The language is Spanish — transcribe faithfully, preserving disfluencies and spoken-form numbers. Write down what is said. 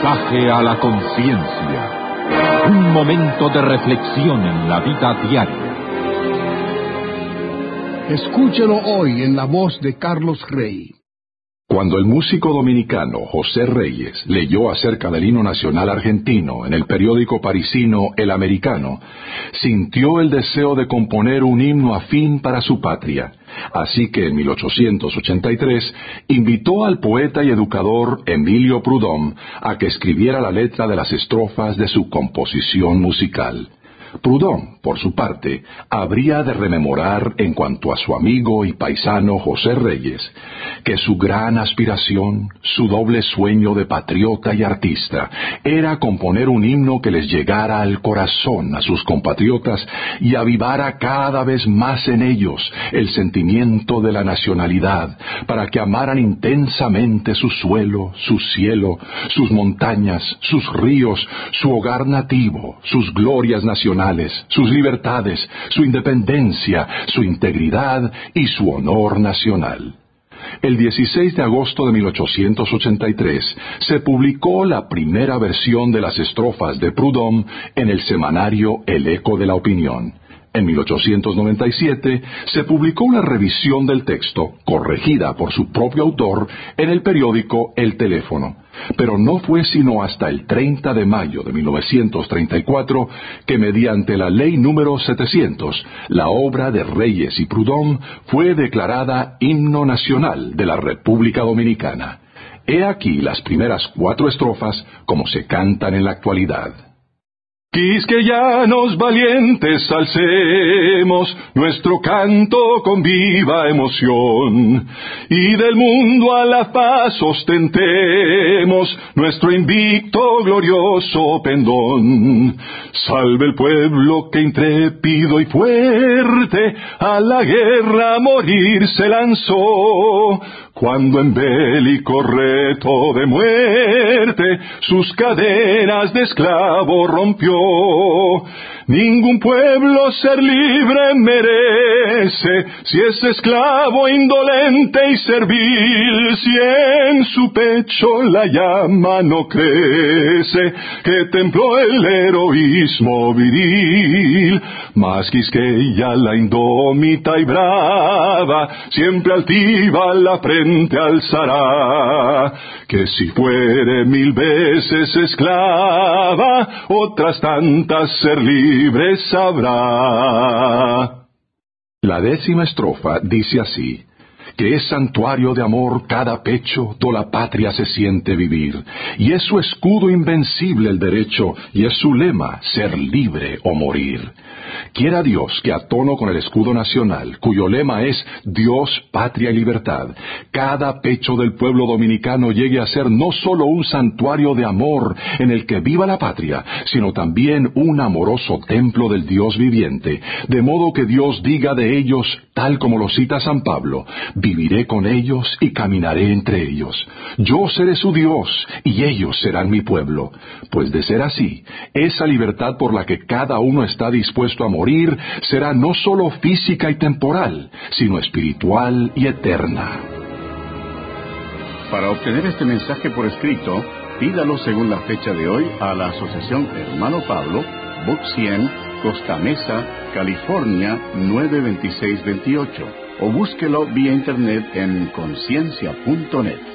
mensaje a la conciencia. Un momento de reflexión en la vida diaria. Escúchelo hoy en la voz de Carlos Rey. Cuando el músico dominicano José Reyes leyó acerca del himno nacional argentino en el periódico parisino El Americano, sintió el deseo de componer un himno afín para su patria. Así que en mil ochocientos ochenta y tres invitó al poeta y educador Emilio Prudhomme a que escribiera la letra de las estrofas de su composición musical. Prudhomme, por su parte, habría de rememorar en cuanto a su amigo y paisano José Reyes, que su gran aspiración, su doble sueño de patriota y artista, era componer un himno que les llegara al corazón a sus compatriotas y avivara cada vez más en ellos el sentimiento de la nacionalidad, para que amaran intensamente su suelo, su cielo, sus montañas, sus ríos, su hogar nativo, sus glorias nacionales, sus libertades, su independencia, su integridad y su honor nacional. El dieciséis de agosto de mil ochocientos ochenta y tres se publicó la primera versión de las estrofas de Prudhomme en el semanario El Eco de la Opinión. En mil ochocientos noventa y siete se publicó una revisión del texto, corregida por su propio autor, en el periódico El Teléfono. Pero no fue sino hasta el treinta de mayo de mil novecientos treinta y cuatro que, mediante la ley número setecientos, la obra de Reyes y Prudhomme fue declarada himno nacional de la República Dominicana. He aquí las primeras cuatro estrofas como se cantan en la actualidad. Quisqueyanos valientes alcemos nuestro canto con viva emoción, y del mundo a la paz ostentemos nuestro invicto glorioso pendón. Salve el pueblo que intrépido y fuerte a la guerra a morir se lanzó, cuando en bélico reto de muerte sus cadenas de esclavo rompió. Ningún pueblo ser libre merece, si es esclavo indolente y servil, si en su pecho la llama no crece, que templó el heroísmo viril. Mas Quisqueya la indómita y brava, siempre altiva la frente alzará, que si fuere mil veces esclava, otras tantas ser libre sabrá. La décima estrofa dice así: que es santuario de amor cada pecho, do la patria se siente vivir, y es su escudo invencible el derecho, y es su lema ser libre o morir. Quiera Dios que, a tono con el escudo nacional, cuyo lema es Dios, patria y libertad, cada pecho del pueblo dominicano llegue a ser no solo un santuario de amor en el que viva la patria, sino también un amoroso templo del Dios viviente, de modo que Dios diga de ellos, tal como lo cita San Pablo: viviré con ellos y caminaré entre ellos. Yo seré su Dios y ellos serán mi pueblo. Pues de ser así, esa libertad por la que cada uno está dispuesto a morir será no solo física y temporal, sino espiritual y eterna. Para obtener este mensaje por escrito, pídalo según la fecha de hoy a la Asociación Hermano Pablo, Box cien, Costa Mesa, California nueve dos seis dos ocho, o búsquelo vía internet en conciencia punto net.